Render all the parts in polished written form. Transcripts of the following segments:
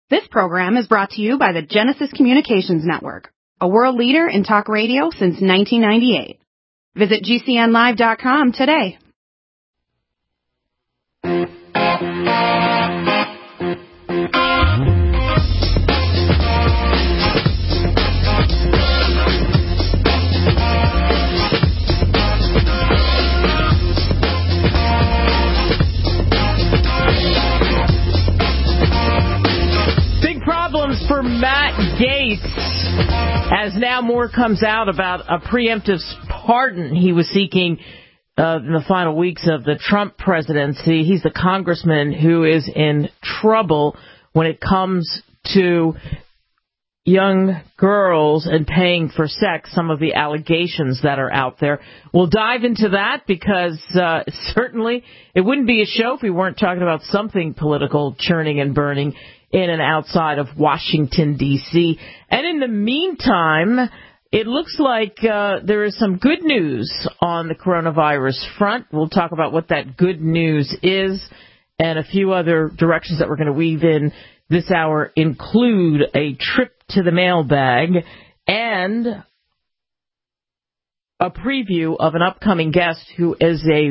This program is brought to you by the Genesis Communications Network, a world leader in talk radio since 1998. Visit GCNlive.com today. For Matt Gaetz, as now more comes out about a preemptive pardon he was seeking in the final weeks of the Trump presidency. He's the congressman who is in trouble when it comes to young girls and paying for sex, some of the allegations that are out there. We'll dive into that because certainly it wouldn't be a show if we weren't talking about something political churning and burning in and outside of Washington, D.C. And in the meantime, it looks like there is some good news on the coronavirus front. We'll talk about what that good news is, and a few other directions that we're going to weave in this hour include a trip to the mailbag and a preview of an upcoming guest who is a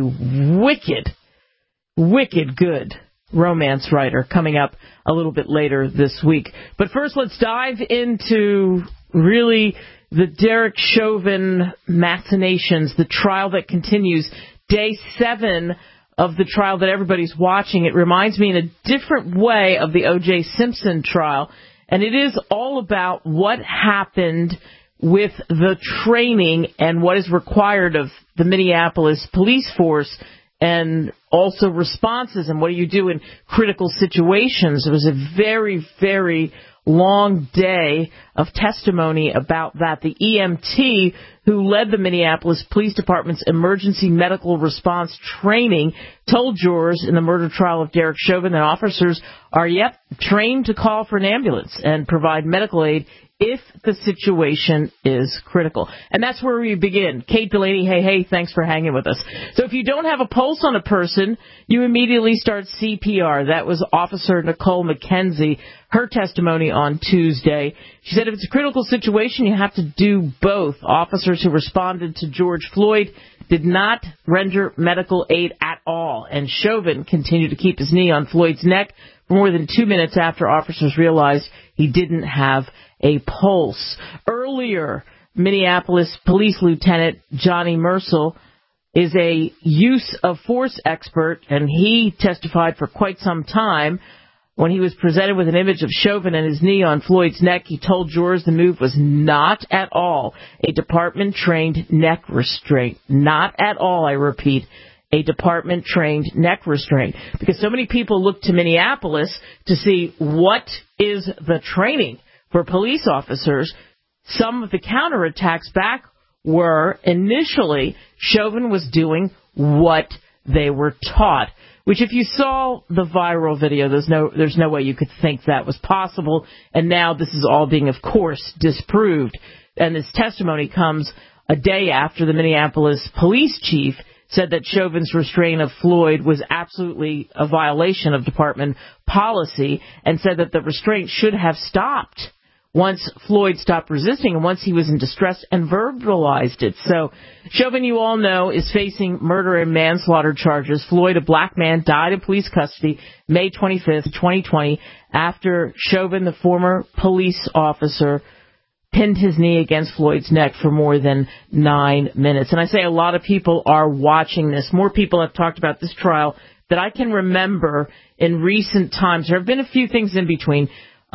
wicked good romance writer coming up a little bit later this week. But first, let's dive into really the Derek Chauvin machinations, the trial that continues, day 7 of the trial that everybody's watching. It reminds me in a different way of the O.J. Simpson trial, and it is all about what happened with the training and what is required of the Minneapolis police force, and also responses and what do you do in critical situations. It was a very, very long day of testimony about that. The EMT who led the Minneapolis Police Department's emergency medical response training told jurors in the murder trial of Derek Chauvin that officers are, trained to call for an ambulance and provide medical aid if the situation is critical. And that's where we begin. Kate Delaney, hey, thanks for hanging with us. So if you don't have a pulse on a person, you immediately start CPR. That was Officer Nicole McKenzie, her testimony on Tuesday. She said if it's a critical situation, you have to do both. Officers who responded to George Floyd did not render medical aid at all, and Chauvin continued to keep his knee on Floyd's neck for more than 2 minutes after officers realized he didn't have a pulse. Earlier, Minneapolis Police Lieutenant Johnny Mercil is a use of force expert, and he testified for quite some time. When he was presented with an image of Chauvin and his knee on Floyd's neck, he told jurors the move was not at all a department-trained neck restraint. Not at all, I repeat, a department-trained neck restraint. Because so many people look to Minneapolis to see what is the training for police officers. Some of the counterattacks back were initially Chauvin was doing what they were taught, which if you saw the viral video, there's no way you could think that was possible. And now this is all being, of course, disproved. And this testimony comes a day after the Minneapolis police chief said that Chauvin's restraint of Floyd was absolutely a violation of department policy, and said that the restraint should have stopped once Floyd stopped resisting and once he was in distress, and verbalized it. So Chauvin, you all know, is facing murder and manslaughter charges. Floyd, a black man, died in police custody May 25th, 2020, after Chauvin, the former police officer, pinned his knee against Floyd's neck for more than 9 minutes. And I say a lot of people are watching this. More people have talked about this trial that I can remember in recent times. There have been a few things in between.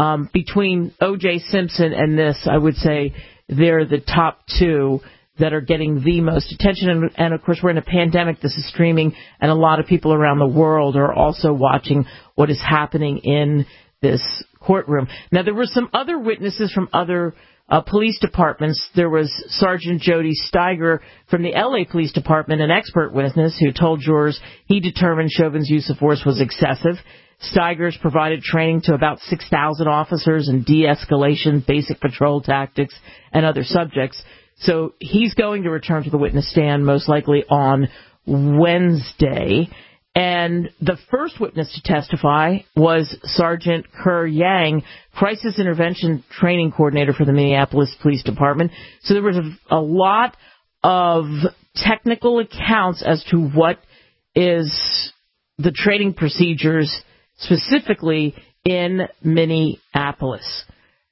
Between O.J. Simpson and this, I would say they're the top two that are getting the most attention. And of course, we're in a pandemic. This is streaming, and a lot of people around the world are also watching what is happening in this courtroom. Now, there were some other witnesses from other police departments. There was Sergeant Jody Steiger from the L.A. Police Department, an expert witness who told jurors he determined Chauvin's use of force was excessive. Steiger's provided training to about 6,000 officers in de-escalation, basic patrol tactics, and other subjects. So he's going to return to the witness stand most likely on Wednesday. And the first witness to testify was Sergeant Kerr Yang, Crisis Intervention Training Coordinator for the Minneapolis Police Department. So there was a lot of technical accounts as to what is the training procedures specifically in Minneapolis.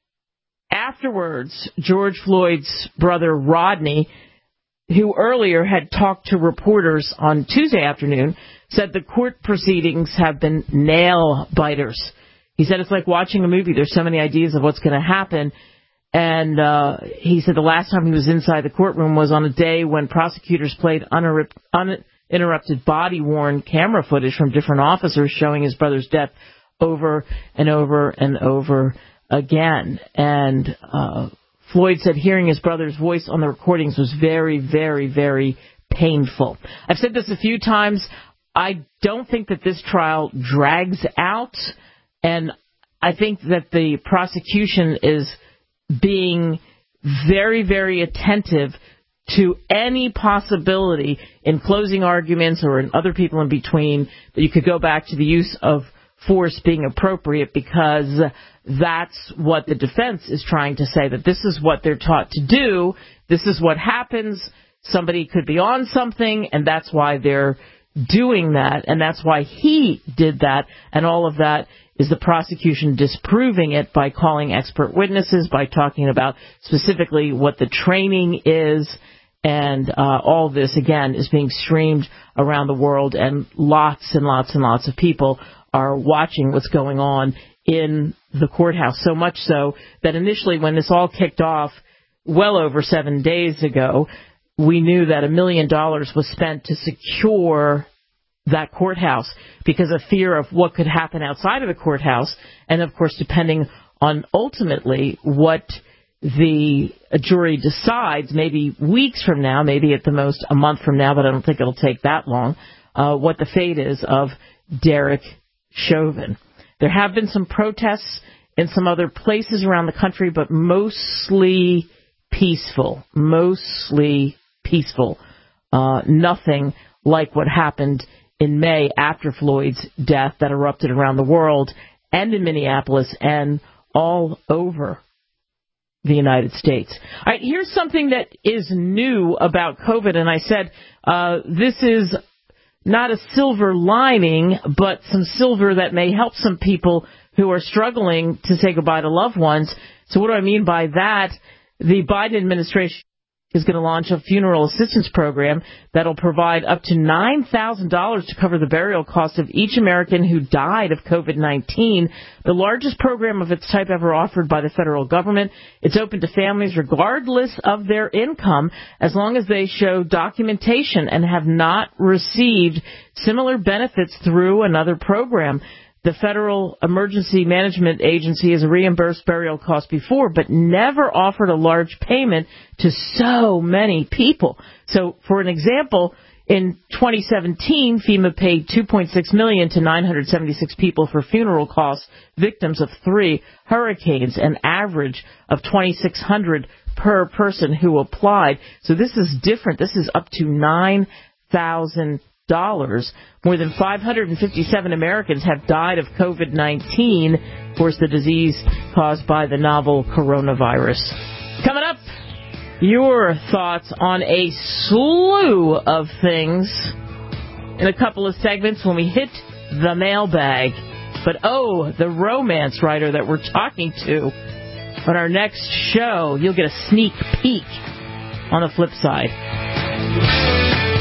Afterwards, George Floyd's brother Rodney, who earlier had talked to reporters on Tuesday afternoon, said the court proceedings have been nail-biters. He said it's like watching a movie. There's so many ideas of what's going to happen. And he said the last time he was inside the courtroom was on a day when prosecutors played uninterrupted body-worn camera footage from different officers showing his brother's death over and over and over again. And Floyd said hearing his brother's voice on the recordings was very, very, very painful. I've said this a few times. I don't think that this trial drags out, and I think that the prosecution is being very, very attentive to any possibility in closing arguments or in other people in between that you could go back to the use of force being appropriate, because that's what the defense is trying to say, that this is what they're taught to do, this is what happens, somebody could be on something, and that's why they're doing that, and that's why he did that, and all of that is the prosecution disproving it by calling expert witnesses, by talking about specifically what the training is, and all this, again, is being streamed around the world, and lots and lots and lots of people are watching what's going on in the courthouse, so much so that initially when this all kicked off well over 7 days ago, we knew that $1 million was spent to secure that courthouse because of fear of what could happen outside of the courthouse, and of course depending on ultimately what the jury decides, maybe weeks from now, maybe at the most a month from now, but I don't think it'll take that long, what the fate is of Derek Chauvin. There have been some protests in some other places around the country, but mostly peaceful. Nothing like what happened in May after Floyd's death that erupted around the world and in Minneapolis and all over the United States. All right, here's something that is new about COVID, and I said this is not a silver lining, but some silver that may help some people who are struggling to say goodbye to loved ones. So what do I mean by that? The Biden administration is going to launch a funeral assistance program that will provide up to $9,000 to cover the burial costs of each American who died of COVID-19, the largest program of its type ever offered by the federal government. It's open to families regardless of their income, as long as they show documentation and have not received similar benefits through another program. The Federal Emergency Management Agency has reimbursed burial costs before, but never offered a large payment to so many people. So, for an example, in 2017, FEMA paid $2.6 million to 976 people for funeral costs, victims of 3 hurricanes, an average of $2,600 per person who applied. So this is different. This is up to $9,000. More than 557 Americans have died of COVID-19, of course, the disease caused by the novel coronavirus. Coming up, your thoughts on a slew of things in a couple of segments when we hit the mailbag. But, the romance writer that we're talking to on our next show, you'll get a sneak peek on the flip side.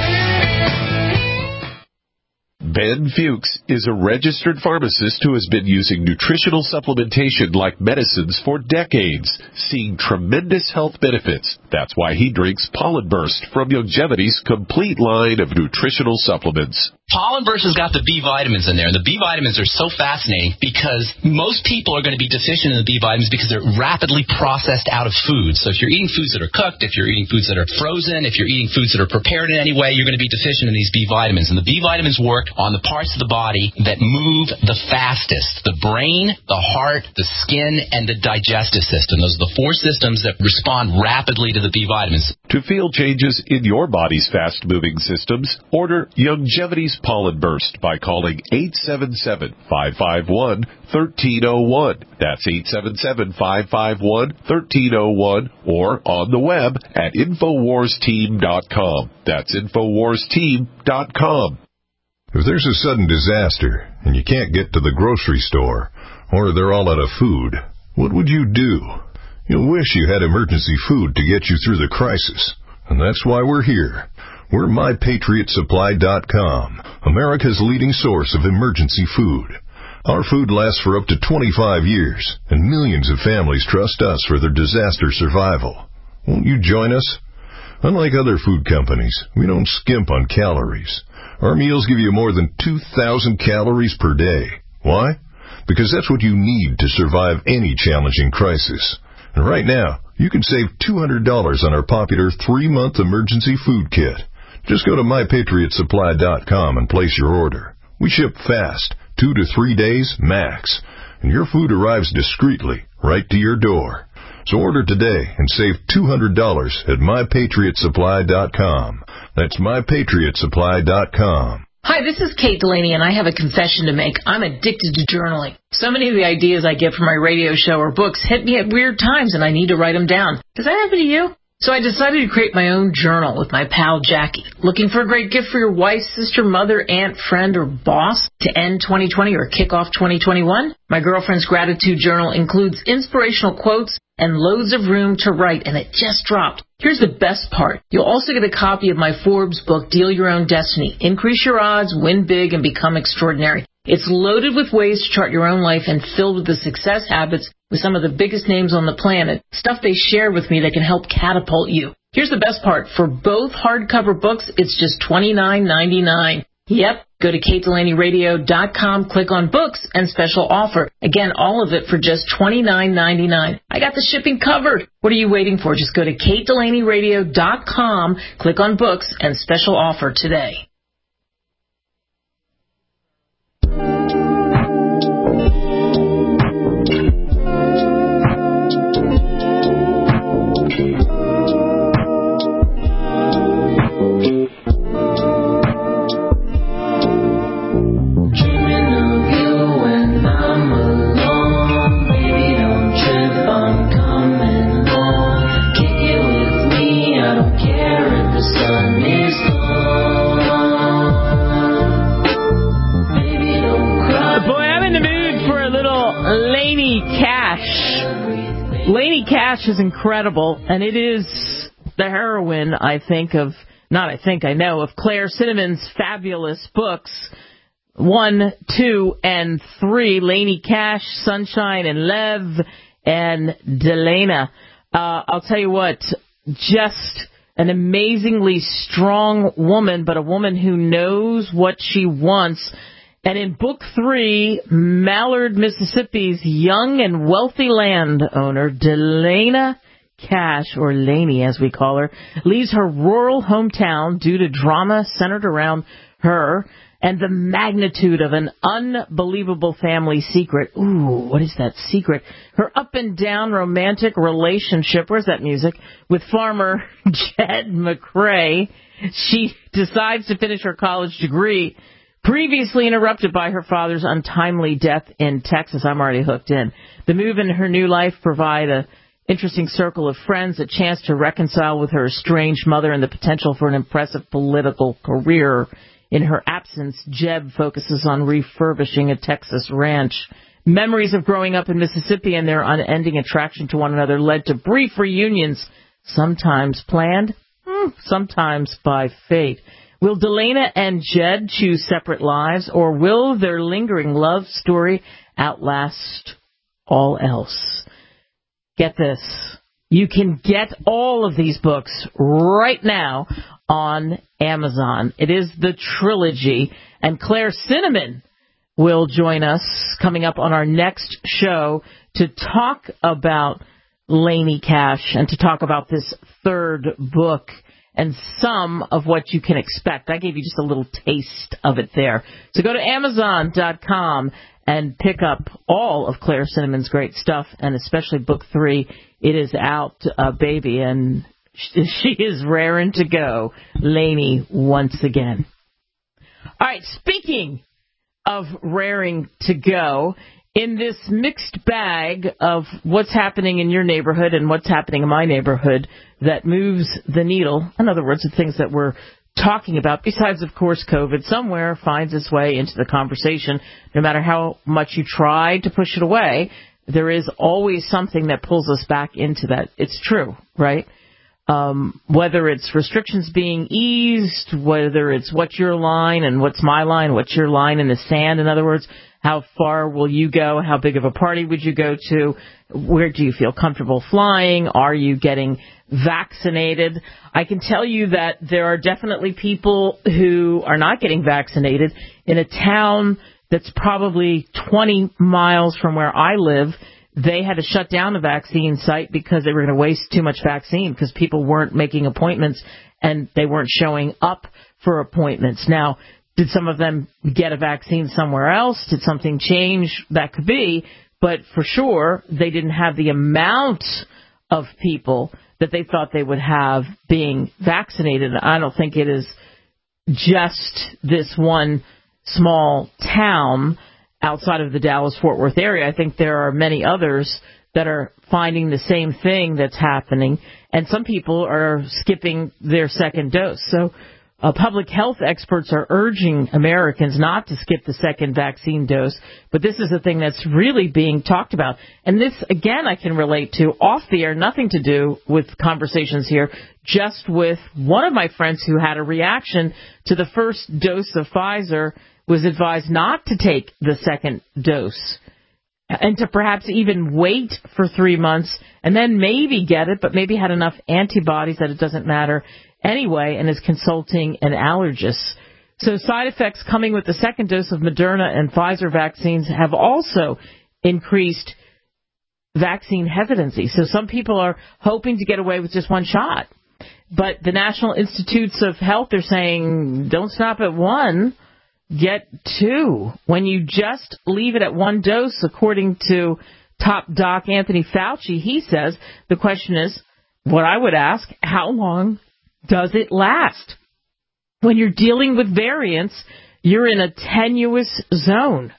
Ben Fuchs is a registered pharmacist who has been using nutritional supplementation like medicines for decades, seeing tremendous health benefits. That's why he drinks Pollen Burst from Youngevity's complete line of nutritional supplements. Pollen Burst has got the B vitamins in there, and the B vitamins are so fascinating because most people are going to be deficient in the B vitamins because they're rapidly processed out of food. So if you're eating foods that are cooked, if you're eating foods that are frozen, if you're eating foods that are prepared in any way, you're going to be deficient in these B vitamins. And the B vitamins work on the parts of the body that move the fastest: the brain, the heart, the skin, and the digestive system. Those are the 4 systems that respond rapidly to the B vitamins. To feel changes in your body's fast-moving systems, order Youngevity's Pollen Burst by calling 877-551-1301. That's 877-551-1301 or on the web at InfoWarsTeam.com. That's InfoWarsTeam.com. If there's a sudden disaster and you can't get to the grocery store or they're all out of food, what would you do? You'll wish you had emergency food to get you through the crisis. And that's why we're here. We're MyPatriotSupply.com, America's leading source of emergency food. Our food lasts for up to 25 years, and millions of families trust us for their disaster survival. Won't you join us? Unlike other food companies, we don't skimp on calories. Our meals give you more than 2,000 calories per day. Why? Because that's what you need to survive any challenging crisis. And right now, you can save $200 on our popular 3-month emergency food kit. Just go to MyPatriotSupply.com and place your order. We ship fast, 2 to 3 days max, and your food arrives discreetly right to your door. So order today and save $200 at MyPatriotSupply.com. That's MyPatriotSupply.com. Hi, this is Kate Delaney, and I have a confession to make. I'm addicted to journaling. So many of the ideas I get from my radio show or books hit me at weird times, and I need to write them down. Does that happen to you? So I decided to create my own journal with my pal Jackie. Looking for a great gift for your wife, sister, mother, aunt, friend, or boss to end 2020 or kick off 2021? My girlfriend's gratitude journal includes inspirational quotes and loads of room to write, and it just dropped. Here's the best part. You'll also get a copy of my Forbes book, Deal Your Own Destiny. Increase your odds, win big, and become extraordinary. It's loaded with ways to chart your own life and filled with the success habits with some of the biggest names on the planet, stuff they share with me that can help catapult you. Here's the best part. For both hardcover books, it's just $29.99. Yep. Go to KateDelaneyRadio.com, click on books, and special offer. Again, all of it for just $29.99. I got the shipping covered. What are you waiting for? Just go to KateDelaneyRadio.com, click on books, and special offer today. Lainey Cash is incredible, and it is the heroine, I know of Claire Cinnamon's fabulous books, 1, 2, and 3, Lainey Cash, Sunshine and Lev, and Delana. I'll tell you what, just an amazingly strong woman, but a woman who knows what she wants. And in Book 3, Mallard, Mississippi's young and wealthy landowner, Delana Cash, or Lainey as we call her, leaves her rural hometown due to drama centered around her and the magnitude of an unbelievable family secret. Ooh, what is that secret? Her up-and-down romantic relationship, where's that music, with farmer Jed McCrae. She decides to finish her college degree, previously interrupted by her father's untimely death in Texas. I'm already hooked in. The move in her new life provide an interesting circle of friends, a chance to reconcile with her estranged mother, and the potential for an impressive political career. In her absence, Jeb focuses on refurbishing a Texas ranch. Memories of growing up in Mississippi and their unending attraction to one another led to brief reunions, sometimes planned, sometimes by fate. Will Delana and Jed choose separate lives, or will their lingering love story outlast all else? Get this. You can get all of these books right now on Amazon. It is the trilogy, and Claire Cinnamon will join us coming up on our next show to talk about Lainey Cash and to talk about this third book and some of what you can expect. I gave you just a little taste of it there. So go to Amazon.com and pick up all of Claire Cinnamon's great stuff, and especially Book 3. It is out, baby, and She is raring to go, Lainey, once again. All right, speaking of raring to go, in this mixed bag of what's happening in your neighborhood and what's happening in my neighborhood that moves the needle, in other words, the things that we're talking about, besides, of course, COVID, somewhere finds its way into the conversation. No matter how much you try to push it away, there is always something that pulls us back into that. It's true, right? Whether it's restrictions being eased, whether it's what's your line and what's my line, what's your line in the sand, in other words, how far will you go? How big of a party would you go to? Where do you feel comfortable flying? Are you getting vaccinated? I can tell you that there are definitely people who are not getting vaccinated. In a town that's probably 20 miles from where I live, they had to shut down the vaccine site because they were going to waste too much vaccine because people weren't making appointments and they weren't showing up for appointments. Now, did some of them get a vaccine somewhere else? Did something change? That could be. But for sure, they didn't have the amount of people that they thought they would have being vaccinated. I don't think it is just this one small town outside of the Dallas-Fort Worth area. I think there are many others that are finding the same thing that's happening, and some people are skipping their second dose. So public health experts are urging Americans not to skip the second vaccine dose, but this is a thing that's really being talked about. And this, again, I can relate to off the air, nothing to do with conversations here, just with one of my friends who had a reaction to the first dose of Pfizer, was advised not to take the second dose and to perhaps even wait for 3 months and then maybe get it, but maybe had enough antibodies that it doesn't matter anyway, and is consulting an allergist. So side effects coming with the second dose of Moderna and Pfizer vaccines have also increased vaccine hesitancy. So some people are hoping to get away with just one shot. But the National Institutes of Health are saying, don't stop at one, get two. When you just leave it at one dose, according to top doc Anthony Fauci, he says, the question is, what I would ask, how long does it last? When you're dealing with variants, you're in a tenuous zone.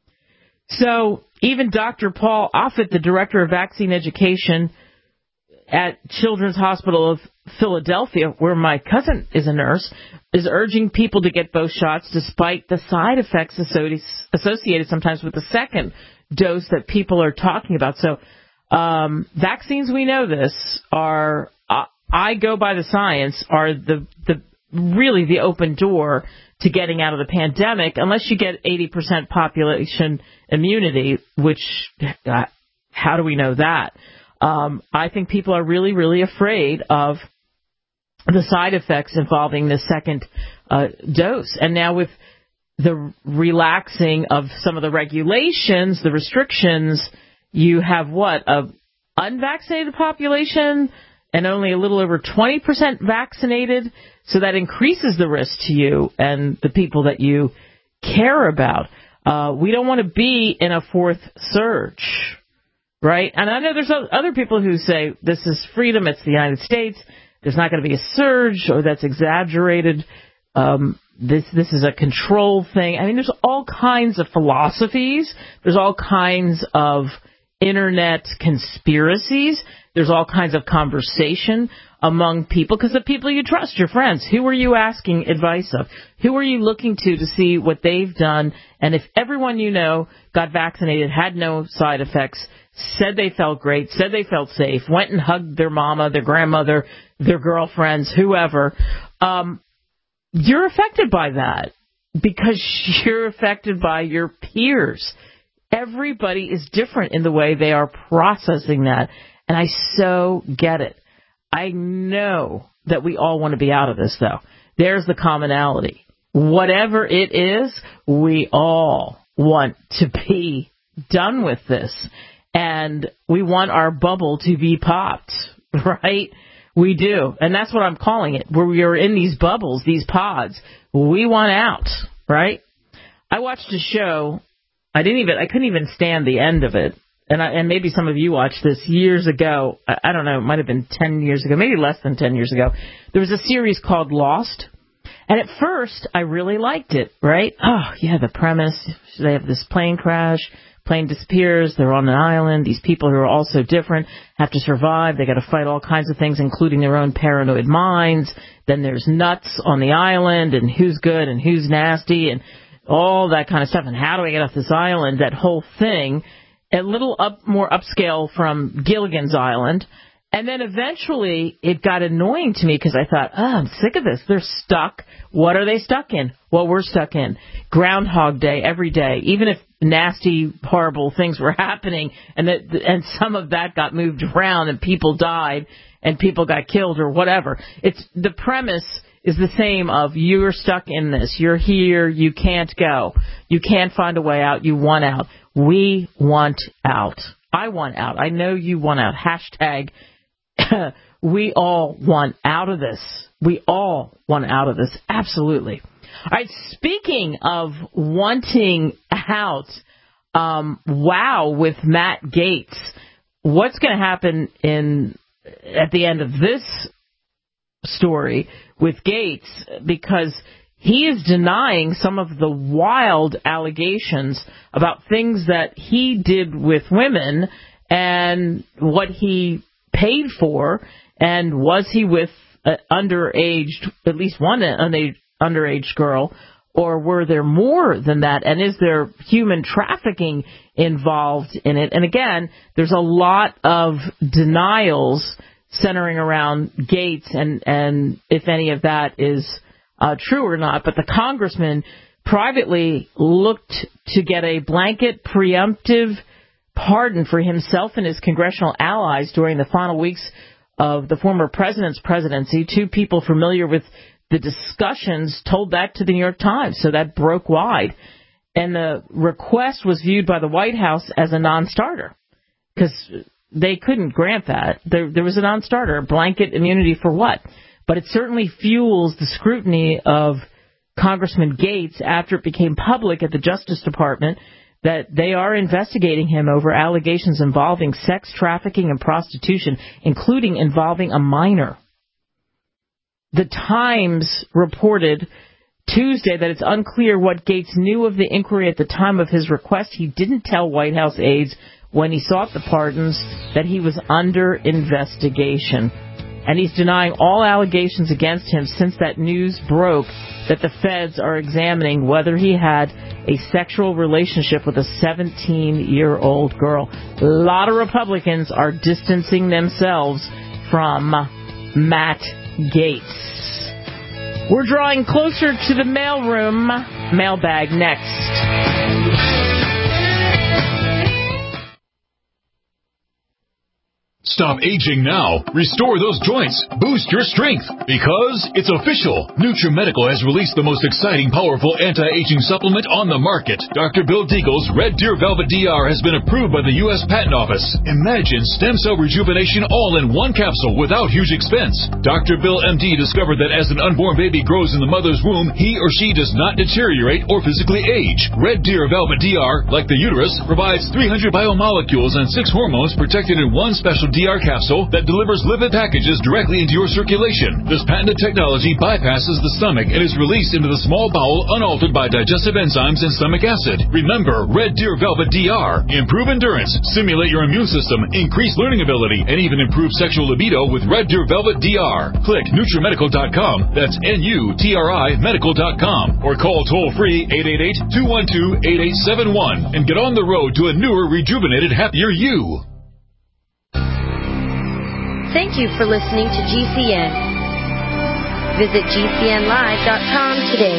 So even Dr. Paul Offit, the director of vaccine education at Children's Hospital of Philadelphia, where my cousin is a nurse, is urging people to get both shots despite the side effects associated sometimes with the second dose that people are talking about. So vaccines, we know this, are, I go by the science, are the really the open door to getting out of the pandemic, unless you get 80% population immunity, which, how do we know that? I think people are really, really afraid of the side effects involving the second dose. And now with the relaxing of some of the regulations, the restrictions, you have what? A unvaccinated population and only a little over 20% vaccinated. So that increases the risk to you and the people that you care about. We don't want to be in a fourth surge, right? And I know there's other people who say this is freedom, it's the United States, there's not going to be a surge, or that's exaggerated. This is a control thing. I mean, there's all kinds of philosophies. There's all kinds of internet conspiracies. There's all kinds of conversation among people, because the people you trust, your friends, who are you asking advice of? Who are you looking to see what they've done? And if everyone you know got vaccinated, had no side effects, said they felt great, said they felt safe, went and hugged their mama, their grandmother, their girlfriends, whoever, you're affected by that because you're affected by your peers. Everybody is different in the way they are processing that, and I so get it. I know that we all want to be out of this, though. There's the commonality. Whatever it is, we all want to be done with this. And we want our bubble to be popped, right? We do. And that's what I'm calling it. Where we are in these bubbles, these pods, we want out, right? I watched a show. I couldn't even stand the end of it. and maybe some of you watched this years ago. I don't know, it might have been 10 years ago, maybe less than 10 years ago. There was a series called Lost. And at first, I really liked it, right? Oh, yeah, the premise. They have this plane crash. Plane disappears. They're on an island. These people who are all so different have to survive. They got to fight all kinds of things, including their own paranoid minds. Then there's nuts on the island, and who's good and who's nasty, and all that kind of stuff. And how do I get off this island? That whole thing. A little more upscale from Gilligan's Island. And then eventually it got annoying to me because I thought, I'm sick of this. They're stuck. What are they stuck in? What we're stuck in. Groundhog Day every day, even if nasty, horrible things were happening and some of that got moved around and people died and people got killed or whatever. The premise is the same of you're stuck in this. You're here. You can't go. You can't find a way out. You want out. We want out. I want out. I know you want out. Hashtag we all want out of this. We all want out of this. Absolutely. All right, speaking of wanting out, wow, with Matt Gaetz, what's going to happen at the end of this story with Gaetz? Because he is denying some of the wild allegations about things that he did with women and what he paid for, and was he with underaged, at least one underage girl, or were there more than that? And is there human trafficking involved in it? And again, there's a lot of denials centering around Gaetz and if any of that is true or not. But the congressman privately looked to get a blanket preemptive pardon for himself and his congressional allies during the final weeks of the former president's presidency. Two people familiar with the discussions told that to the New York Times, so that broke wide. And the request was viewed by the White House as a non-starter because they couldn't grant that. There was a non-starter, blanket immunity for what? But it certainly fuels the scrutiny of Congressman Gaetz after it became public at the Justice Department that they are investigating him over allegations involving sex trafficking and prostitution, including involving a minor. The Times reported Tuesday that it's unclear what Gaetz knew of the inquiry at the time of his request. He didn't tell White House aides when he sought the pardons that he was under investigation. And he's denying all allegations against him since that news broke that the feds are examining whether he had a sexual relationship with a 17-year-old girl. A lot of Republicans are distancing themselves from Matt Gaetz. We're drawing closer to the mailroom. Mailbag next. Stop aging now. Restore those joints. Boost your strength. Because it's official. NutriMedical has released the most exciting, powerful anti-aging supplement on the market. Dr. Bill Deagle's Red Deer Velvet DR has been approved by the U.S. Patent Office. Imagine stem cell rejuvenation all in one capsule without huge expense. Dr. Bill MD discovered that as an unborn baby grows in the mother's womb, he or she does not deteriorate or physically age. Red Deer Velvet DR, like the uterus, provides 300 biomolecules and 6 hormones protected in one special DR capsule that delivers lipid packages directly into your circulation. This patented technology bypasses the stomach and is released into the small bowel unaltered by digestive enzymes and stomach acid. Remember, Red Deer Velvet DR. Improve endurance, stimulate your immune system, increase learning ability, and even improve sexual libido with Red Deer Velvet DR. Click NutriMedical.com. That's NUTRI Medical.com. Or call toll-free 888-212-8871 and get on the road to a newer, rejuvenated, happier you. Thank you for listening to GCN. Visit GCNlive.com today.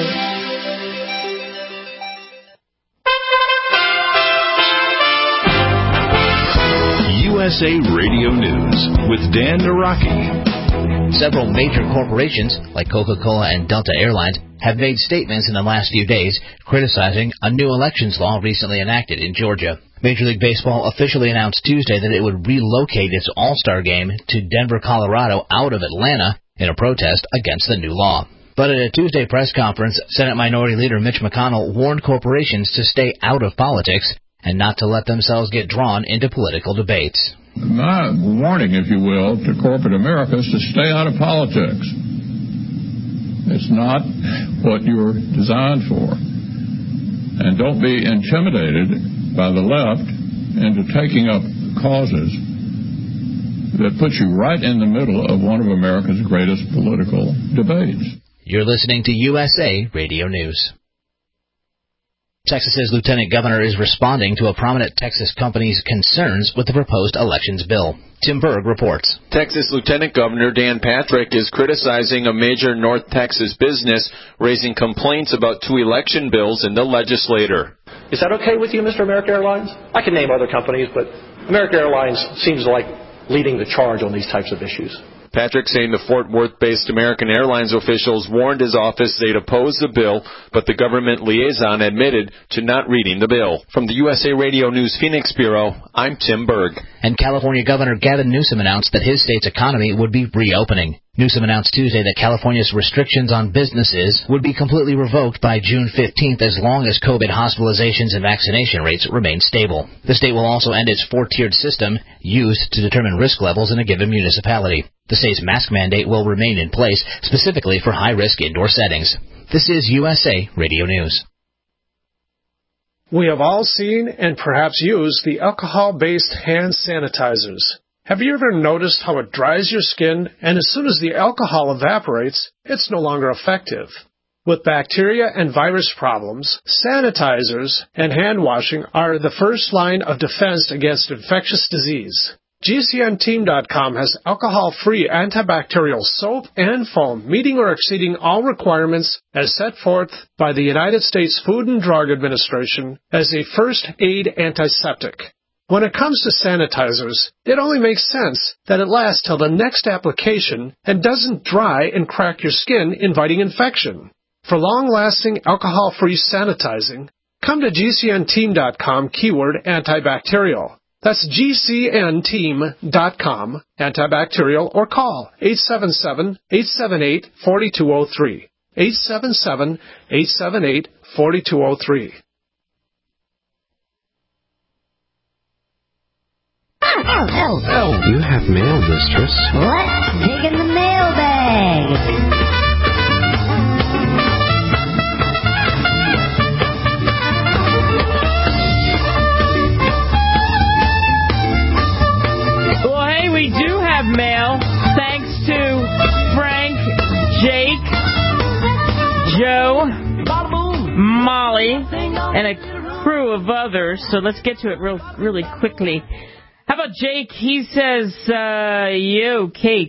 USA Radio News with Dan Naraki. Several major corporations, like Coca-Cola and Delta Airlines, have made statements in the last few days criticizing a new elections law recently enacted in Georgia. Major League Baseball officially announced Tuesday that it would relocate its All-Star game to Denver, Colorado, out of Atlanta in a protest against the new law. But at a Tuesday press conference, Senate Minority Leader Mitch McConnell warned corporations to stay out of politics and not to let themselves get drawn into political debates. My warning, if you will, to corporate America is to stay out of politics. It's not what you're designed for. And don't be intimidated by the left into taking up causes that put you right in the middle of one of America's greatest political debates. You're listening to USA Radio News. Texas's lieutenant governor is responding to a prominent Texas company's concerns with the proposed elections bill. Tim Berg reports. Texas Lieutenant Governor Dan Patrick is criticizing a major North Texas business raising complaints about two election bills in the legislature. Is that okay with you, Mr. American Airlines? I can name other companies, but American Airlines seems like leading the charge on these types of issues. Patrick saying the Fort Worth-based American Airlines officials warned his office they'd oppose the bill, but the government liaison admitted to not reading the bill. From the USA Radio News Phoenix Bureau, I'm Tim Berg. And California Governor Gavin Newsom announced that his state's economy would be reopening. Newsom announced Tuesday that California's restrictions on businesses would be completely revoked by June 15th as long as COVID hospitalizations and vaccination rates remain stable. The state will also end its four-tiered system used to determine risk levels in a given municipality. The state's mask mandate will remain in place, specifically for high-risk indoor settings. This is USA Radio News. We have all seen and perhaps used the alcohol-based hand sanitizers. Have you ever noticed how it dries your skin, and as soon as the alcohol evaporates, it's no longer effective? With bacteria and virus problems, sanitizers and hand washing are the first line of defense against infectious disease. GCNteam.com has alcohol-free antibacterial soap and foam meeting or exceeding all requirements as set forth by the United States Food and Drug Administration as a first aid antiseptic. When it comes to sanitizers, it only makes sense that it lasts till the next application and doesn't dry and crack your skin, inviting infection. For long-lasting alcohol-free sanitizing, come to GCNteam.com keyword antibacterial. That's GCNteam.com, antibacterial, or call 877-878-4203. 877-878-4203. Oh, you have mail, mistress. Let's dig in the mailbag. Well, hey, we do have mail, thanks to Frank, Jake, Joe, Molly, and a crew of others. So let's get to it really quickly. How about Jake? He says, yo, Kate,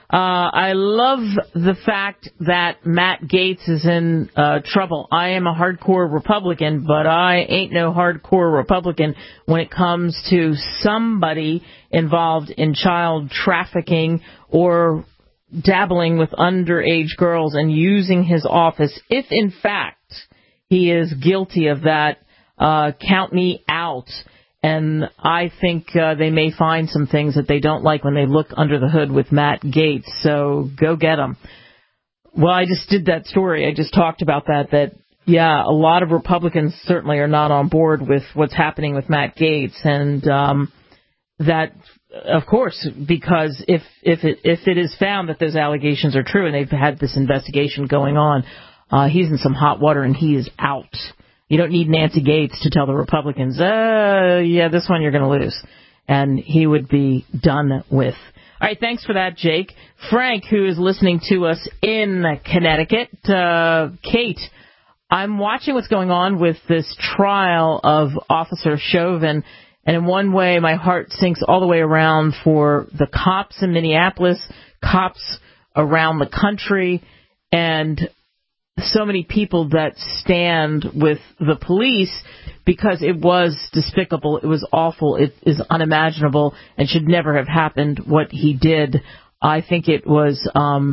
I love the fact that Matt Gaetz is in trouble. I am a hardcore Republican, but I ain't no hardcore Republican when it comes to somebody involved in child trafficking or dabbling with underage girls and using his office. If, in fact, he is guilty of that, count me out. And I think they may find some things that they don't like when they look under the hood with Matt Gaetz. So go get them. Well, I just did that story. I just talked about that, yeah, a lot of Republicans certainly are not on board with what's happening with Matt Gaetz. And that, of course, because if it is found that those allegations are true and they've had this investigation going on, he's in some hot water and he is out. You don't need Nancy Gaetz to tell the Republicans, yeah, this one you're going to lose. And he would be done with. All right, thanks for that, Jake. Frank, who is listening to us in Connecticut. Kate, I'm watching what's going on with this trial of Officer Chauvin. And in one way, my heart sinks all the way around for the cops in Minneapolis, cops around the country, and so many people that stand with the police because it was despicable, it was awful, it is unimaginable, and should never have happened what he did. I think it was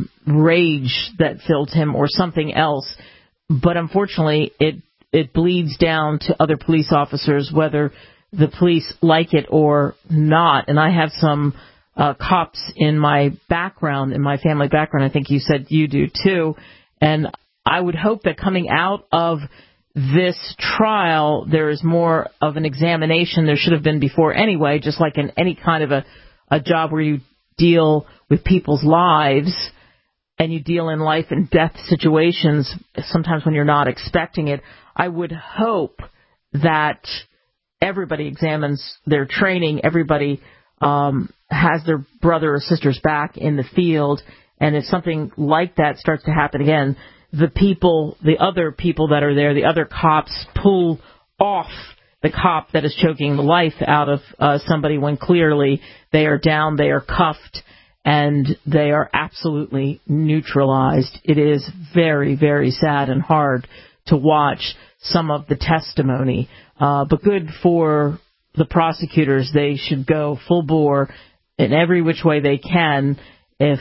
rage that filled him or something else, but unfortunately it bleeds down to other police officers, whether the police like it or not. And I have some cops in my background, in my family background. I think you said you do too. And I would hope that coming out of this trial, there is more of an examination. There should have been before anyway, just like in any kind of a job where you deal with people's lives and you deal in life and death situations, sometimes when you're not expecting it. I would hope that everybody examines their training, everybody has their brother or sister's back in the field, and if something like that starts to happen again, the other people that are there, the other cops, pull off the cop that is choking the life out of somebody when clearly they are down, they are cuffed, and they are absolutely neutralized. It is very, very sad and hard to watch some of the testimony, but good for the prosecutors. They should go full bore in every which way they can if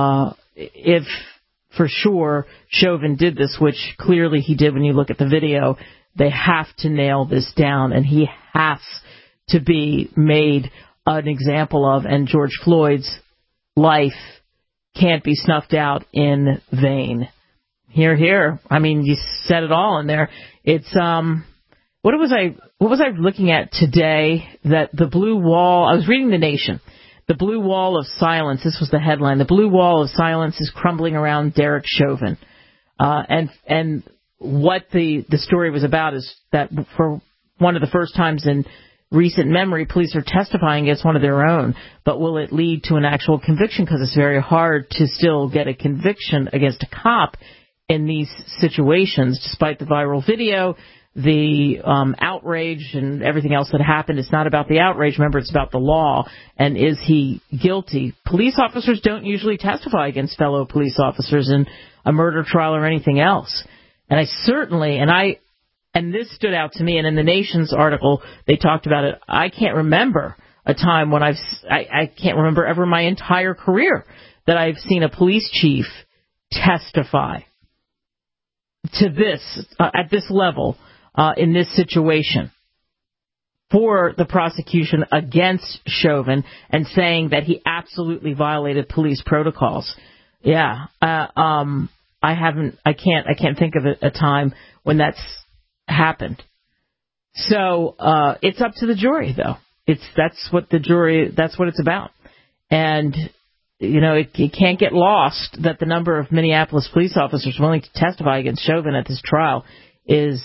for sure Chauvin did this, which clearly he did when you look at the video. They have to nail this down, and he has to be made an example of, and George Floyd's life can't be snuffed out in vain. Hear, hear. I mean, you said it all in there. It's what was I looking at today? That the blue wall. I was reading The Nation. The blue wall of silence. This was the headline. The blue wall of silence is crumbling around Derek Chauvin. And what the story was about is that for one of the first times in recent memory, police are testifying against one of their own. But will it lead to an actual conviction? Because it's very hard to still get a conviction against a cop in these situations, despite the viral video, the outrage and everything else that happened. It's not about the outrage. Remember, it's about the law. And is he guilty? Police officers don't usually testify against fellow police officers in a murder trial or anything else. And I certainly, and this stood out to me, and in the Nation's article, they talked about it. I can't remember a time when I can't remember ever in my entire career that I've seen a police chief testify to this, at this level, in this situation, for the prosecution against Chauvin and saying that he absolutely violated police protocols. Yeah, I can't think of a time when that's happened. So it's up to the jury, though. That's what it's about. And you know, it can't get lost that the number of Minneapolis police officers willing to testify against Chauvin at this trial is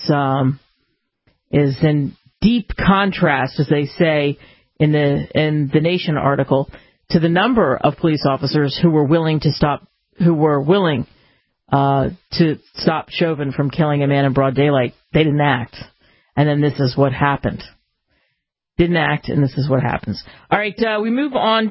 in deep contrast, as they say in the Nation article, to the number of police officers who were willing to stop Chauvin from killing a man in broad daylight. They didn't act, and then this is what happened. Didn't act, and this is what happens. All right, we move on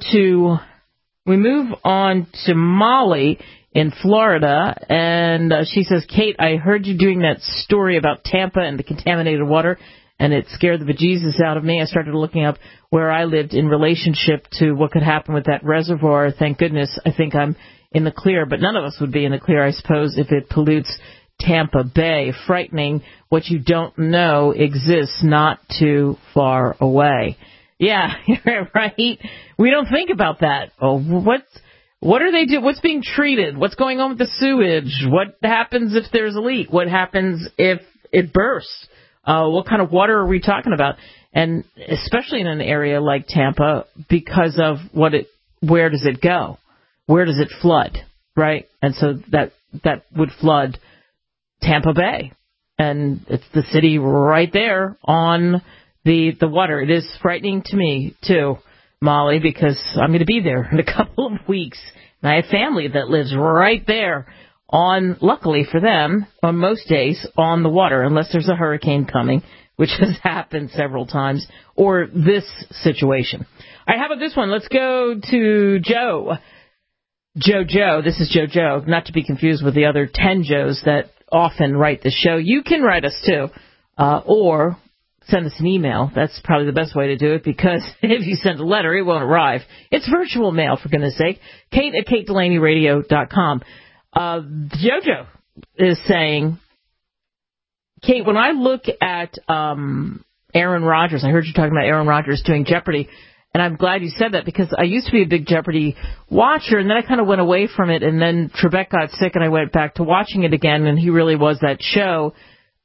to Molly in Florida, and she says, Kate, I heard you doing that story about Tampa and the contaminated water, and it scared the bejesus out of me. I started looking up where I lived in relationship to what could happen with that reservoir. Thank goodness, I think I'm in the clear, but none of us would be in the clear, I suppose, if it pollutes Tampa Bay. Frightening. What you don't know exists not too far away. Yeah, right. We don't think about that. Oh, what are they doing? What's being treated? What's going on with the sewage? What happens if there's a leak? What happens if it bursts? What kind of water are we talking about? And especially in an area like Tampa, because of where does it go? Where does it flood? Right? And so that would flood Tampa Bay. And it's the city right there on the water. It is frightening to me, too, Molly, because I'm going to be there in a couple of weeks. And I have family that lives right there luckily for them, on most days, on the water, unless there's a hurricane coming, which has happened several times, or this situation. All right, how about this one? Let's go to Joe. Joe. This is Joe, not to be confused with the other 10 Joes that often write the show. You can write us, too, or send us an email. That's probably the best way to do it, because if you send a letter, it won't arrive. It's virtual mail, for goodness sake. Kate at KateDelaneyRadio.com. Jojo is saying, Kate, when I look at Aaron Rodgers, I heard you talking about Aaron Rodgers doing Jeopardy, and I'm glad you said that, because I used to be a big Jeopardy watcher, and then I kind of went away from it, and then Trebek got sick, and I went back to watching it again, and he really was that show.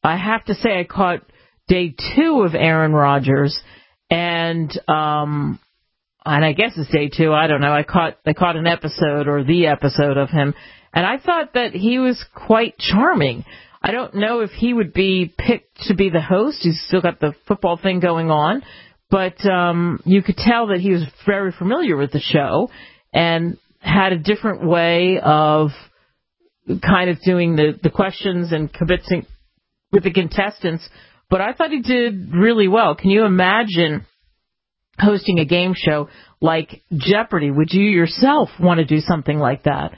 I have to say I caught day 2 of Aaron Rodgers, and I guess it's day 2. I don't know. I caught an episode or the episode of him, and I thought that he was quite charming. I don't know if he would be picked to be the host. He's still got the football thing going on, but you could tell that he was very familiar with the show and had a different way of kind of doing the questions and convincing with the contestants. But I thought he did really well. Can you imagine hosting a game show like Jeopardy? Would you yourself want to do something like that?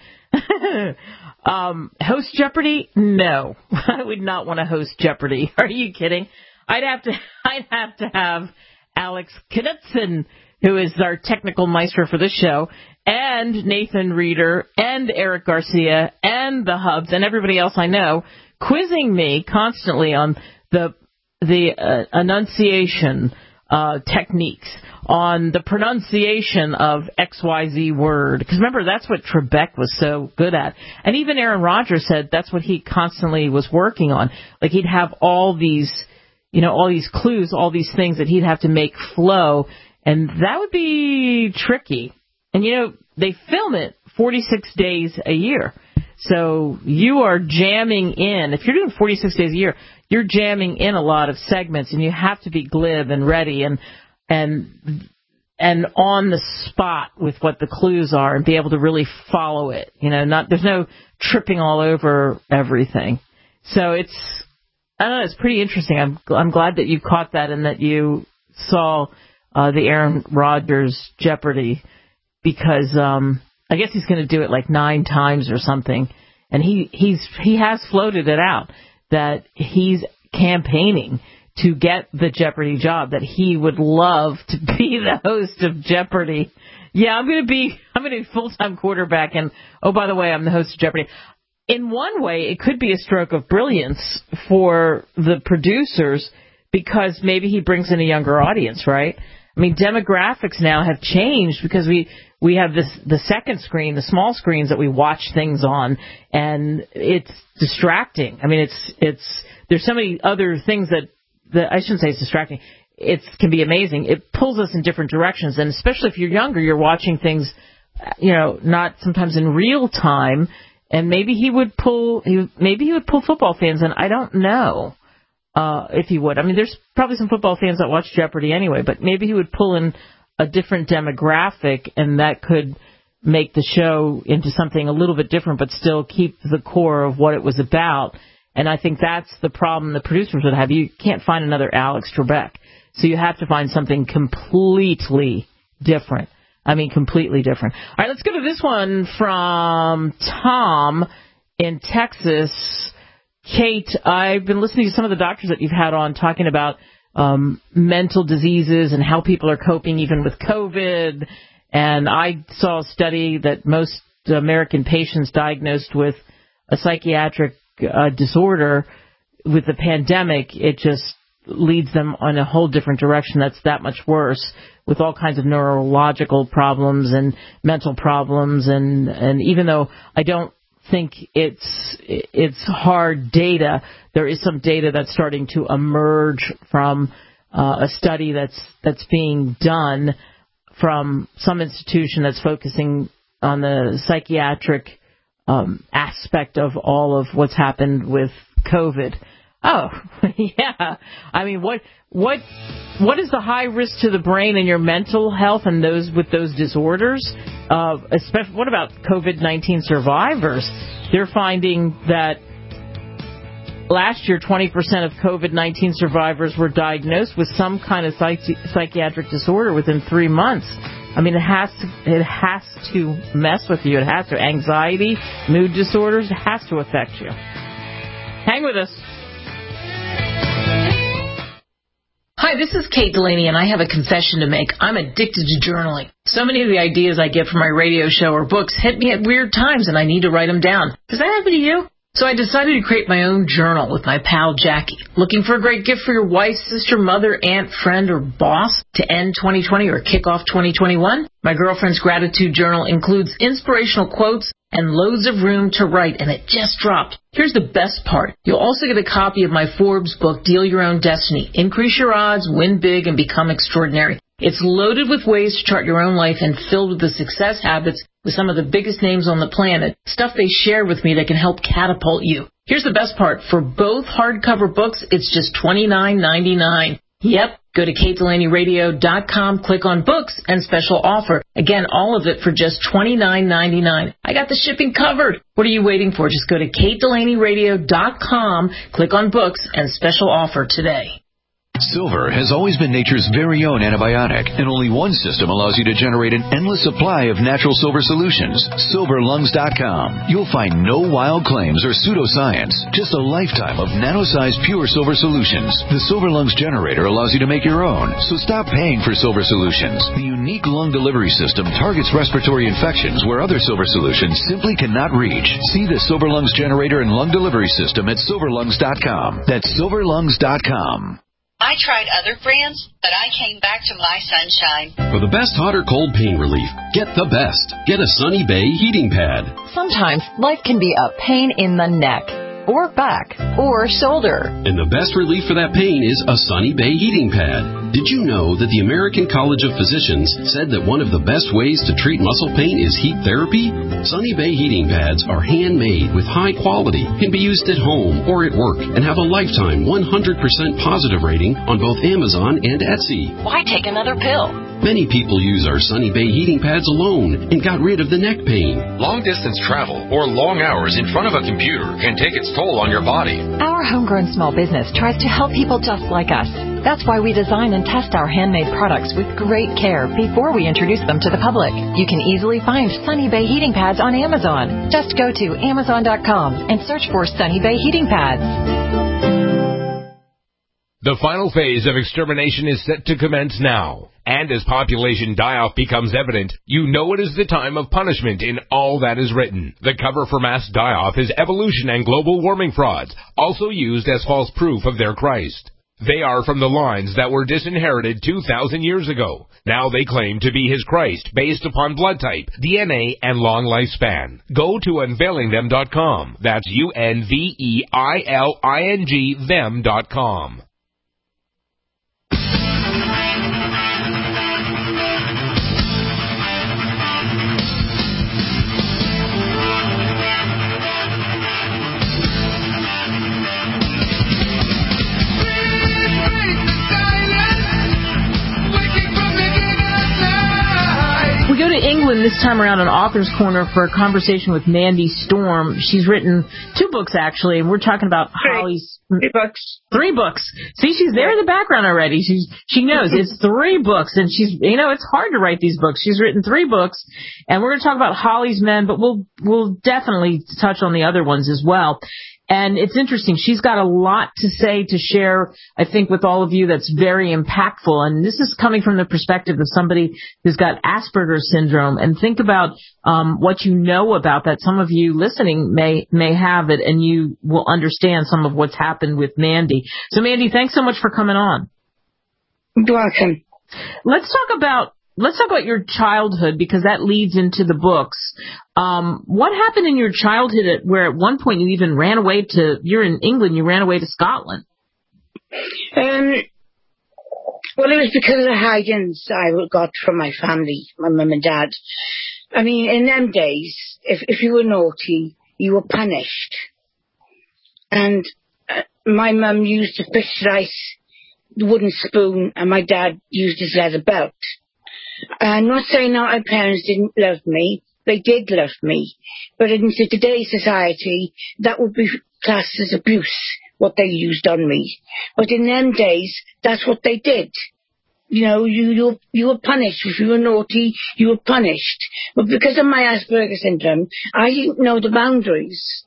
Host Jeopardy? No, I would not want to host Jeopardy. Are you kidding? I'd have to have Alex Knudsen, who is our technical maestro for this show, and Nathan Reeder, and Eric Garcia, and the Hubs, and everybody else I know, quizzing me constantly on the enunciation techniques, on the pronunciation of XYZ word. Because remember, that's what Trebek was so good at. And even Aaron Rodgers said that's what he constantly was working on. Like, he'd have all these clues, all these things that he'd have to make flow, and that would be tricky. And, they film it 46 days a year. So you are jamming in. If you're doing 46 days a year, you're jamming in a lot of segments, and you have to be glib and ready and on the spot with what the clues are and be able to really follow it. There's no tripping all over everything. So it's pretty interesting. I'm glad that you caught that and that you saw the Aaron Rodgers Jeopardy, because I guess he's going to do it like 9 times or something, and he has floated it out that he's campaigning to get the Jeopardy job, that he would love to be the host of Jeopardy. Yeah, I'm going to be full-time quarterback, and oh, by the way, I'm the host of Jeopardy. In one way, it could be a stroke of brilliance for the producers, because maybe he brings in a younger audience, right? I mean, demographics now have changed because we have the second screen, the small screens that we watch things on, and it's distracting. I mean, there's so many other things that I shouldn't say it's distracting. It can be amazing. It pulls us in different directions, and especially if you're younger, you're watching things, not sometimes in real time. And maybe he would pull football fans, and I don't know if he would. I mean, there's probably some football fans that watch Jeopardy anyway, but maybe he would pull in a different demographic, and that could make the show into something a little bit different, but still keep the core of what it was about. And I think that's the problem the producers would have. You can't find another Alex Trebek, so you have to find something completely different. I mean, completely different. All right, let's go to this one from Tom in Texas. Kate, I've been listening to some of the doctors that you've had on talking about mental diseases and how people are coping even with COVID. And I saw a study that most American patients diagnosed with a psychiatric disorder with the pandemic, it just leads them on a whole different direction that's that much worse, with all kinds of neurological problems and mental problems. And even though I don't think it's hard data, there is some data that's starting to emerge from a study that's being done from some institution that's focusing on the psychiatric aspect of all of what's happened with COVID. Oh, yeah. I mean, what is the high risk to the brain and your mental health and those with those disorders? Especially, what about COVID-19 survivors? They're finding that last year, 20% of COVID-19 survivors were diagnosed with some kind of psychiatric disorder within 3 months. I mean, it has to mess with you. It has to. Anxiety, mood disorders, it has to affect you. Hang with us. Hi, this is Kate Delaney, and I have a confession to make. I'm addicted to journaling. So many of the ideas I get from my radio show or books hit me at weird times, and I need to write them down. Does that happen to you? So I decided to create my own journal with my pal Jackie. Looking for a great gift for your wife, sister, mother, aunt, friend, or boss to end 2020 or kick off 2021? My girlfriend's gratitude journal includes inspirational quotes, and loads of room to write, and it just dropped. Here's the best part. You'll also get a copy of my Forbes book, Deal Your Own Destiny. Increase your odds, win big, and become extraordinary. It's loaded with ways to chart your own life and filled with the success habits with some of the biggest names on the planet, stuff they share with me that can help catapult you. Here's the best part. For both hardcover books, it's just $29.99. Yep. Go to KateDelaneyRadio.com, click on books, and special offer. Again, all of it for just $29.99. I got the shipping covered. What are you waiting for? Just go to KateDelaneyRadio.com, click on books, and special offer today. Silver has always been nature's very own antibiotic, and only one system allows you to generate an endless supply of natural silver solutions. SilverLungs.com. You'll find no wild claims or pseudoscience, just a lifetime of nano-sized pure silver solutions. The Silver Lungs generator allows you to make your own, so stop paying for silver solutions. The unique lung delivery system targets respiratory infections where other silver solutions simply cannot reach. See the Silver Lungs generator and lung delivery system at SilverLungs.com. That's SilverLungs.com. I tried other brands, but I came back to My Sunshine. For the best hot or cold pain relief, get the best. Get a Sunny Bay heating pad. Sometimes life can be a pain in the neck, or back, or shoulder. And the best relief for that pain is a Sunny Bay heating pad. Did you know that the American College of Physicians said that one of the best ways to treat muscle pain is heat therapy? Sunny Bay heating pads are handmade with high quality, can be used at home or at work, and have a lifetime 100% positive rating on both Amazon and Etsy. Why take another pill? Many people use our Sunny Bay heating pads alone and got rid of the neck pain. Long-distance travel or long hours in front of a computer can take its toll on your body. Our homegrown small business tries to help people just like us. That's why we design and test our handmade products with great care before we introduce them to the public. You can easily find Sunny Bay heating pads on Amazon. Just go to Amazon.com and search for Sunny Bay heating pads. The final phase of extermination is set to commence now. And as population die-off becomes evident, you know it is the time of punishment in all that is written. The cover for mass die-off is evolution and global warming frauds, also used as false proof of their Christ. They are from the lines that were disinherited 2,000 years ago. Now they claim to be his Christ based upon blood type, DNA, and long lifespan. Go to unveilingthem.com. That's UNVEILING them.com. We go to England this time around on Author's Corner for a conversation with Mandy Storm. She's written 2 books, actually, and we're talking about Holly's... 3 books. 3 books. See, she's there in the background already. She knows it's 3 books, and she's, it's hard to write these books. She's written 3 books, and we're going to talk about Holly's Men, but we'll definitely touch on the other ones as well. And it's interesting. She's got a lot to say, to share, I think, with all of you that's very impactful. And this is coming from the perspective of somebody who's got Asperger's syndrome. And think about what you know about that. Some of you listening may have it, and you will understand some of what's happened with Mandy. So, Mandy, thanks so much for coming on. You're welcome. Let's talk about your childhood, because that leads into the books. What happened in your childhood where at one point you even ran away you're in England, you ran away to Scotland? Well, it was because of the hidings I got from my family, my mum and dad. I mean, in them days, if you were naughty, you were punished. And my mum used a fish slice, the wooden spoon, and my dad used his leather belt. I'm not saying that my parents didn't love me. They did love me. But in today's society, that would be classed as abuse, what they used on me. But in them days, that's what they did. You were punished. If you were naughty, you were punished. But because of my Asperger's syndrome, I didn't know the boundaries.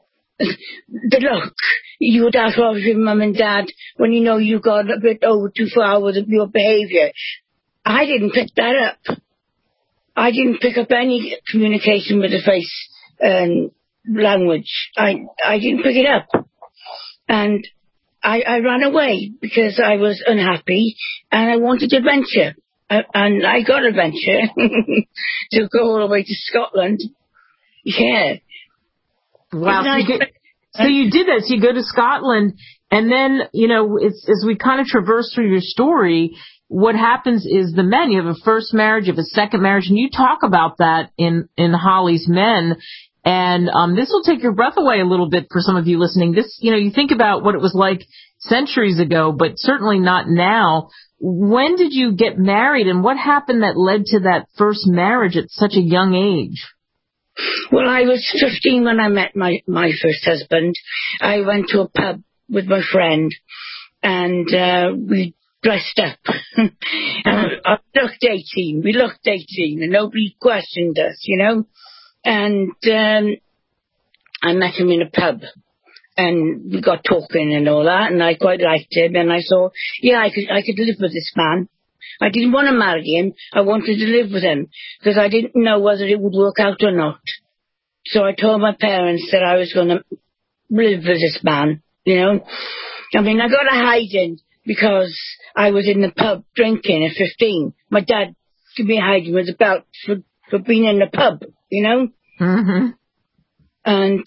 The look you would have of your mum and dad when you got a bit over too far with your behaviour. I didn't pick that up. I didn't pick up any communication with the face language. I didn't pick it up. And I ran away because I was unhappy and I wanted adventure. And I got adventure to go all the way to Scotland. Yeah. Wow. So you did that. So you go to Scotland, and then, as we kind of traverse through your story, what happens is the men, you have a first marriage, you have a second marriage, and you talk about that in Holly's Men. And this will take your breath away a little bit for some of you listening. This, you think about what it was like centuries ago, but certainly not now. When did you get married, and what happened that led to that first marriage at such a young age? Well, I was 15 when I met my first husband. I went to a pub with my friend, and we dressed up. I looked 18. We looked 18, and nobody questioned us, And I met him in a pub, and we got talking and all that, and I quite liked him, and I thought, I could live with this man. I didn't want to marry him. I wanted to live with him, because I didn't know whether it would work out or not. So I told my parents that I was going to live with this man, I got a hiding because I was in the pub drinking at 15. My dad gave me a hiding with a belt for being in the pub, Mm-hmm. And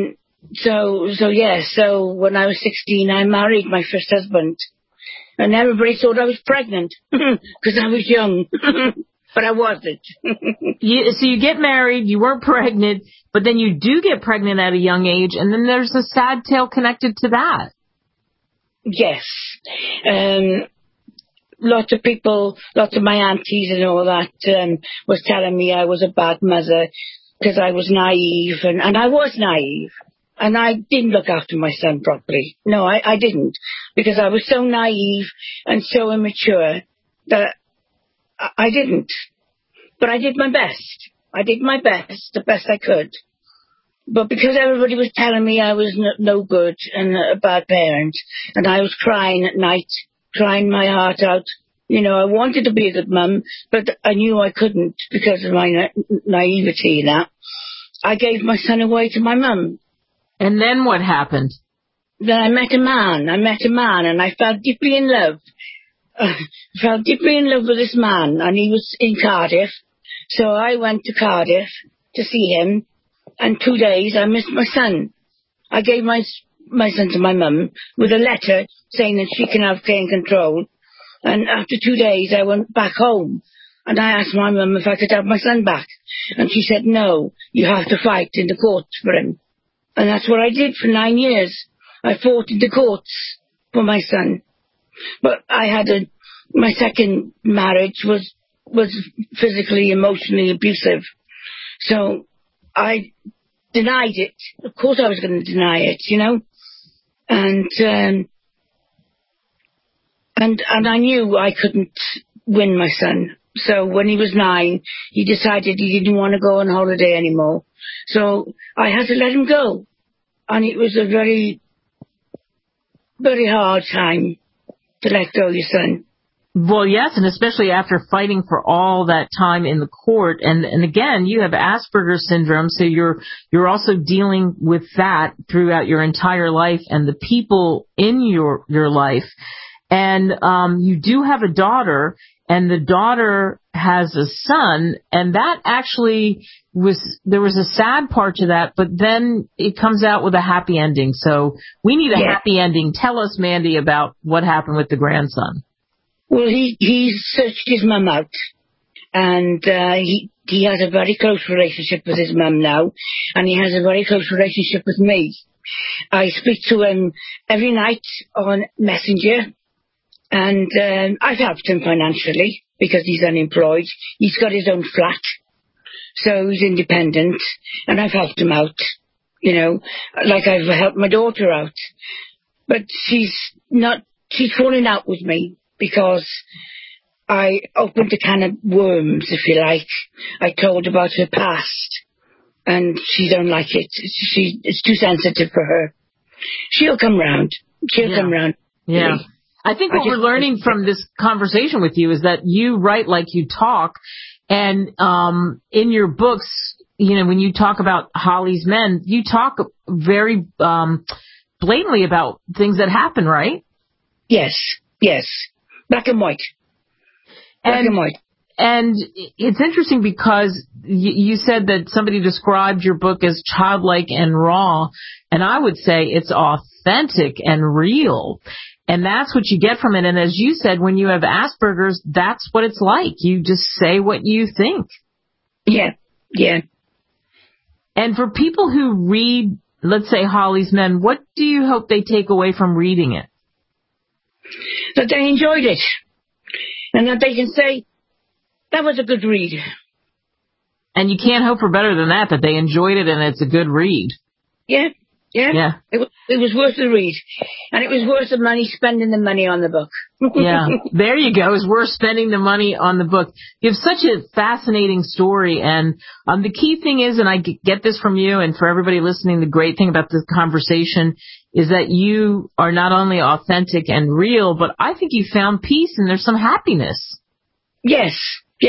so when I was 16, I married my first husband. And everybody thought I was pregnant because I was young, but I wasn't. So you get married, you weren't pregnant, but then you do get pregnant at a young age, and then there's a sad tale connected to that. Yes. Lots of people, lots of my aunties and all that was telling me I was a bad mother because I was naive, and I was naive. And I didn't look after my son properly. No, I didn't. Because I was so naive and so immature that I didn't. But I did my best. The best I could. But because everybody was telling me I was no good and a bad parent, and I was crying at night, crying my heart out, I wanted to be a good mum, but I knew I couldn't because of my naivety and that. I gave my son away to my mum. And then what happened? Then I met a man, and I fell deeply in love. Fell deeply in love with this man, and he was in Cardiff. So I went to Cardiff to see him, and 2 days I missed my son. I gave my son to my mum with a letter saying that she can have care and control. And after 2 days I went back home, and I asked my mum if I could have my son back. And she said, no, you have to fight in the courts for him. And that's what I did for 9 years. I fought in the courts for my son. But I had my second marriage was physically, emotionally abusive. So I denied it. Of course I was going to deny it, And I knew I couldn't win my son. So when he was 9, he decided he didn't want to go on holiday anymore. So I had to let him go. And it was a very, very hard time to let go of your son. Well, yes, and especially after fighting for all that time in the court. And again, you have Asperger's syndrome, so you're also dealing with that throughout your entire life and the people in your life. And you do have a daughter, and the daughter has a son, and that actually there was a sad part to that, but then it comes out with a happy ending. So we need a happy ending. Tell us, Mandy, about what happened with the grandson. Well, he searched his mum out, and he has a very close relationship with his mum now, and he has a very close relationship with me. I speak to him every night on Messenger. And I've helped him financially because he's unemployed. He's got his own flat, so he's independent, and I've helped him out, like I've helped my daughter out. But she's falling out with me because I opened a can of worms, if you like. I told about her past, and she don't like it. It's too sensitive for her. She'll come round. Come round. Yeah. I think what we're learning from this conversation with you is that you write like you talk, and in your books, when you talk about Holly's Men, you talk very blatantly about things that happen, right? Yes. Black and white. And it's interesting because you said that somebody described your book as childlike and raw, and I would say it's authentic and real. And that's what you get from it. And as you said, when you have Asperger's, that's what it's like. You just say what you think. Yeah, yeah. And for people who read, let's say, Holly's Men, what do you hope they take away from reading it? That they enjoyed it. And that they can say, that was a good read. And you can't hope for better than that they enjoyed it and it's a good read. Yeah. It was worth the read. And it was worth the money, spending the money on the book. Yeah, there you go. It's worth spending the money on the book. You have such a fascinating story. And the key thing is, and I get this from you and for everybody listening, the great thing about this conversation is that you are not only authentic and real, but I think you found peace and there's some happiness. Yes.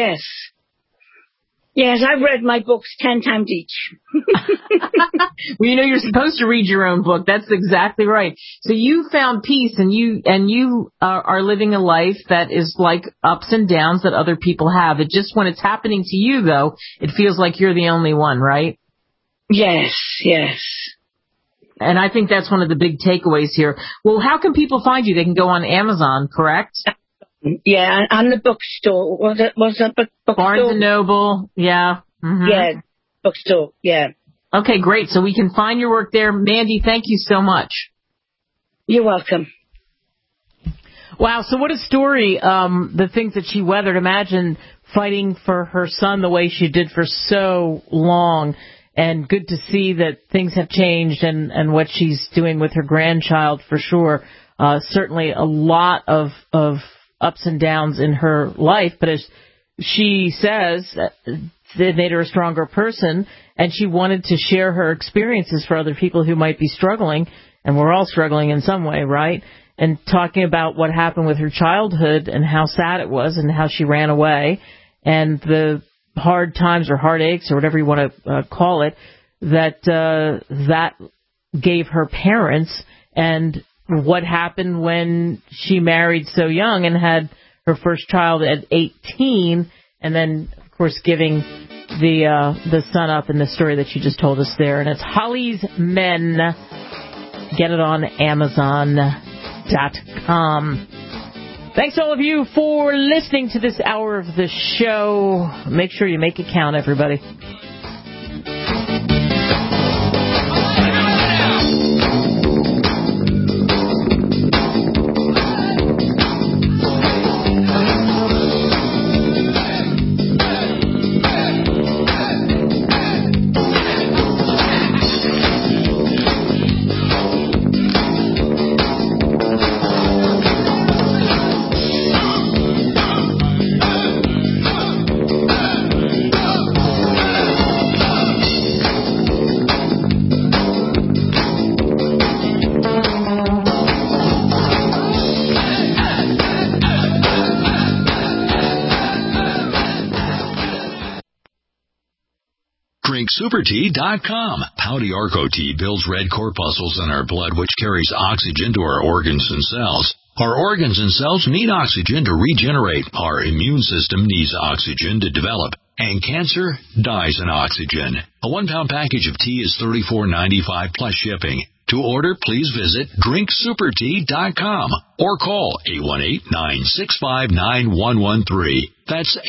Yes, I've read my books 10 times each. Well, you're supposed to read your own book. That's exactly right. So you found peace, and you are living a life that is like ups and downs that other people have. It just when it's happening to you, though, it feels like you're the only one, right? Yes. And I think that's one of the big takeaways here. Well, how can people find you? They can go on Amazon, correct? Yeah, and the bookstore. Was it bookstore? Barnes & Noble, yeah. Mm-hmm. Yeah, bookstore, yeah. Okay, great. So we can find your work there. Mandy, thank you so much. You're welcome. Wow, so what a story, the things that she weathered. Imagine fighting for her son the way she did for so long. And good to see that things have changed and what she's doing with her grandchild for sure. Certainly a lot of ups and downs in her life, but as she says, it made her a stronger person, and she wanted to share her experiences for other people who might be struggling, and we're all struggling in some way, right? And talking about what happened with her childhood and how sad it was and how she ran away and the hard times or heartaches or whatever you want to call it that gave her parents, and what happened when she married so young and had her first child at 18, and then, of course, giving the son up in the story that you just told us there. And it's Holly's Men. Get it on Amazon.com. Thanks all of you for listening to this hour of the show. Make sure you make it count, everybody. DrinkSuperTea.com. Pouty Arco Tea builds red corpuscles in our blood, which carries oxygen to our organs and cells. Our organs and cells need oxygen to regenerate. Our immune system needs oxygen to develop. And cancer dies in oxygen. A 1-pound package of tea is $34.95 plus shipping. To order, please visit DrinkSuperTea.com or call 818-965-9113. That's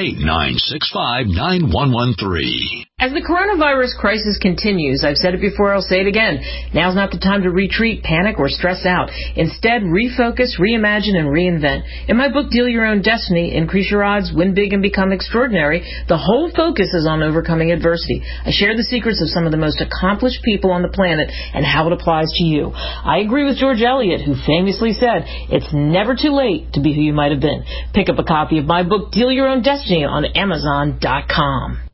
818-965-9113. As the coronavirus crisis continues, I've said it before, I'll say it again, now's not the time to retreat, panic, or stress out. Instead, refocus, reimagine, and reinvent. In my book, Deal Your Own Destiny, Increase Your Odds, Win Big, and Become Extraordinary, the whole focus is on overcoming adversity. I share the secrets of some of the most accomplished people on the planet and how it applies to you. I agree with George Eliot, who famously said, it's never too late to be who you might have been. Pick up a copy of my book, Deal Your Own Destiny, on Amazon.com.